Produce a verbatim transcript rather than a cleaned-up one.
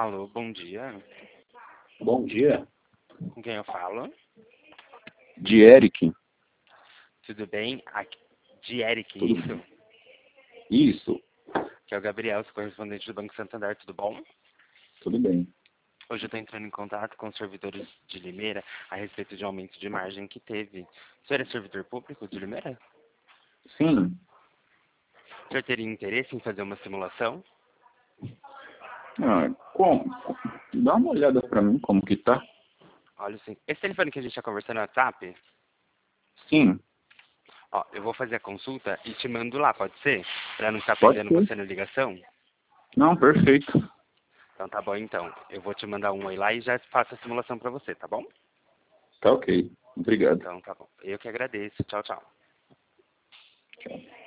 Alô, bom dia. Bom dia. Com quem eu falo? De Eric. Tudo bem? Aqui, de Eric, Tudo isso? Isso, Que é o Gabriel, seu correspondente do Banco Santander, tudo bom? tudo bem. Hoje eu estou entrando em contato com os servidores de Limeira a respeito de aumento de margem que teve. O senhor é servidor público de Limeira? Sim. O senhor teria interesse em fazer uma simulação? Ah, como? Dá uma olhada pra mim como que tá. Olha assim, esse telefone que a gente está conversando no WhatsApp, Sim, ó, eu vou fazer a consulta e te mando lá, pode ser? Para não ficar pode perdendo ser. você na ligação? Não, perfeito. Então tá bom então. Eu vou te mandar um oi lá e já faço a simulação para você, tá bom? Tá ok. Obrigado. Então tá bom. Eu que agradeço. Tchau, tchau. Tchau.